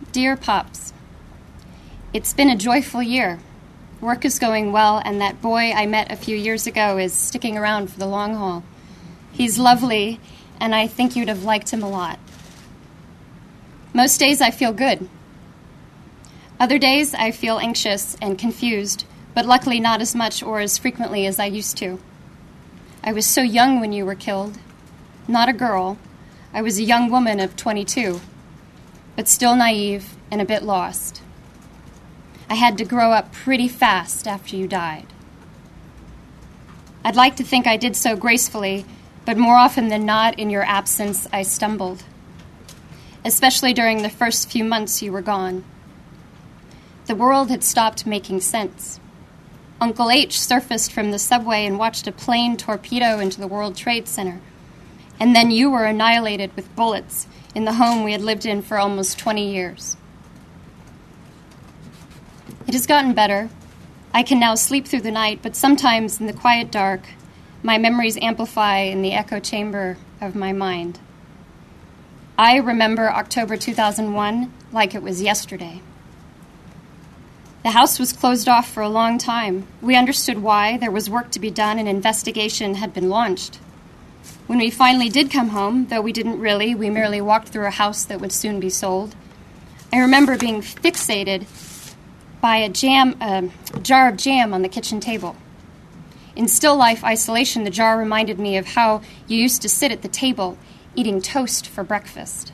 Dear Pops, it's been a joyful year. Work is going well, and that boy I met a few years ago is sticking around for the long haul. He's lovely, and I think you'd have liked him a lot. Most days I feel good. Other days I feel anxious and confused, but luckily not as much or as frequently as I used to. I was so young when you were killed. Not a girl. I was a young woman of 22, but still naive and a bit lost. I had to grow up pretty fast after you died. I'd like to think I did so gracefully, but more often than not, in your absence, I stumbled, especially during the first few months you were gone. The world had stopped making sense. Uncle H surfaced from the subway and watched a plane torpedo into the World Trade Center. And then you were annihilated with bullets in the home we had lived in for almost 20 years. It has gotten better. I can now sleep through the night, but sometimes in the quiet dark, my memories amplify in the echo chamber of my mind. I remember October 2001 like it was yesterday. The house was closed off for a long time. We understood why. There was work to be done. An investigation had been launched. When we finally did come home, though we didn't really, we merely walked through a house that would soon be sold. I remember being fixated by a jar of jam on the kitchen table. In still life isolation, the jar reminded me of how you used to sit at the table eating toast for breakfast.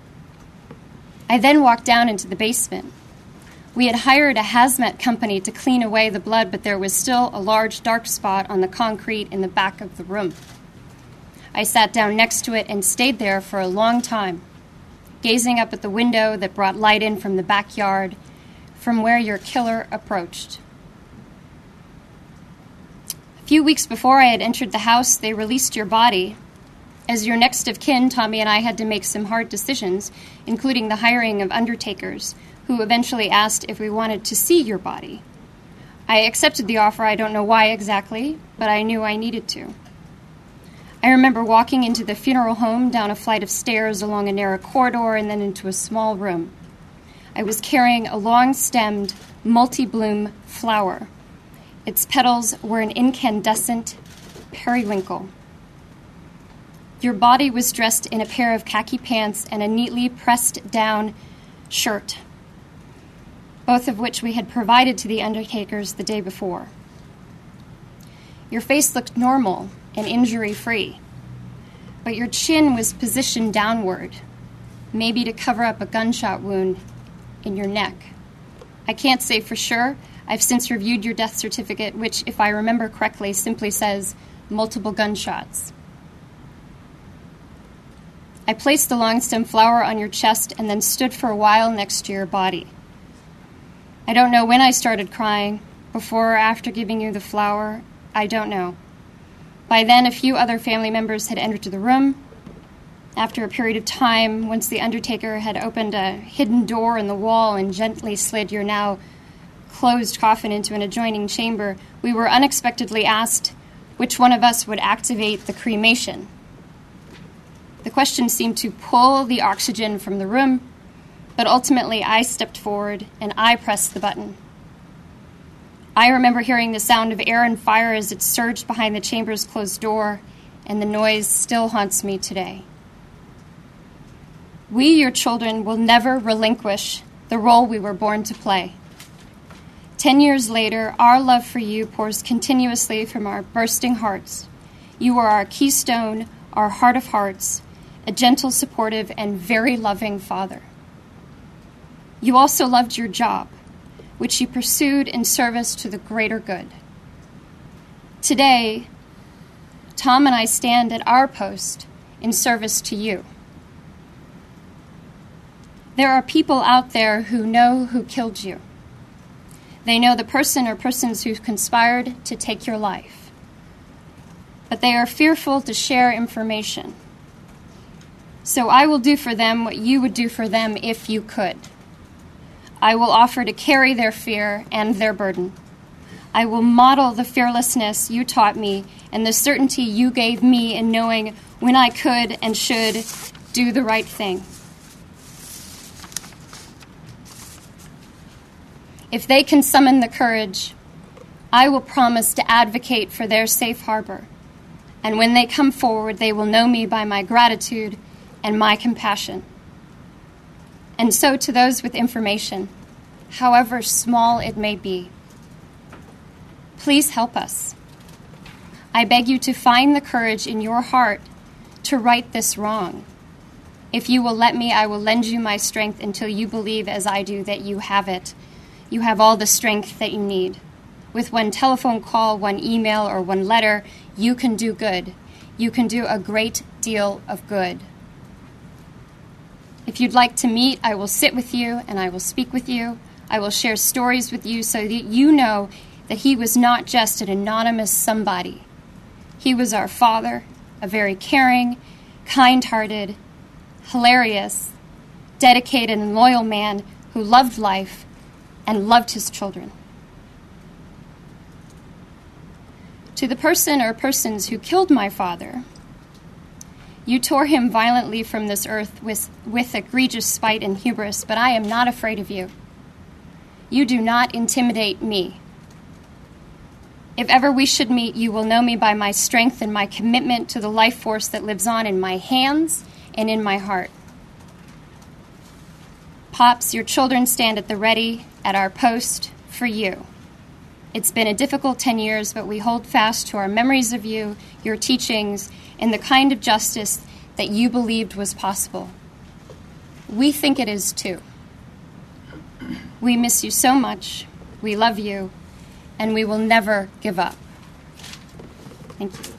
I then walked down into the basement. We had hired a hazmat company to clean away the blood, but there was still a large dark spot on the concrete in the back of the room. I sat down next to it and stayed there for a long time, gazing up at the window that brought light in from the backyard, from where your killer approached. A few weeks before I had entered the house, they released your body. As your next of kin, Tommy and I had to make some hard decisions, including the hiring of undertakers, who eventually asked if we wanted to see your body. I accepted the offer. I don't know why exactly, but I knew I needed to. I remember walking into the funeral home, down a flight of stairs, along a narrow corridor, and then into a small room. I was carrying a long-stemmed, multi-bloom flower. Its petals were an incandescent periwinkle. Your body was dressed in a pair of khaki pants and a neatly pressed-down shirt, both of which we had provided to the undertakers the day before. Your face looked normal and injury-free, but your chin was positioned downward, maybe to cover up a gunshot wound in your neck. I can't say for sure. I've since reviewed your death certificate, which, if I remember correctly, simply says multiple gunshots. I placed the long-stem flower on your chest and then stood for a while next to your body. I don't know when I started crying, before or after giving you the flower. I don't know. By then, a few other family members had entered the room. After a period of time, once the undertaker had opened a hidden door in the wall and gently slid your now closed coffin into an adjoining chamber, we were unexpectedly asked which one of us would activate the cremation. The question seemed to pull the oxygen from the room, but ultimately I stepped forward and I pressed the button. I remember hearing the sound of air and fire as it surged behind the chamber's closed door, and the noise still haunts me today. We, your children, will never relinquish the role we were born to play. 10 years later, our love for you pours continuously from our bursting hearts. You are our keystone, our heart of hearts, a gentle, supportive, and very loving father. You also loved your job, which you pursued in service to the greater good. Today, Tom and I stand at our post in service to you. There are people out there who know who killed you. They know the person or persons who conspired to take your life. But they are fearful to share information. So I will do for them what you would do for them if you could. I will offer to carry their fear and their burden. I will model the fearlessness you taught me and the certainty you gave me in knowing when I could and should do the right thing. If they can summon the courage, I will promise to advocate for their safe harbor. And when they come forward, they will know me by my gratitude and my compassion. And so to those with information, however small it may be, please help us. I beg you to find the courage in your heart to right this wrong. If you will let me, I will lend you my strength until you believe, as I do, that you have it. You have all the strength that you need. With one telephone call, one email, or one letter, you can do good. You can do a great deal of good. If you'd like to meet, I will sit with you and I will speak with you. I will share stories with you so that you know that he was not just an anonymous somebody. He was our father, a very caring, kind-hearted, hilarious, dedicated, and loyal man who loved life and loved his children. To the person or persons who killed my father, you tore him violently from this earth with egregious spite and hubris, but I am not afraid of you. You do not intimidate me. If ever we should meet, you will know me by my strength and my commitment to the life force that lives on in my hands and in my heart. Pops, your children stand at the ready at our post for you. It's been a difficult 10 years, but we hold fast to our memories of you, your teachings, and the kind of justice that you believed was possible. We think it is too. We miss you so much. We love you, and we will never give up. Thank you.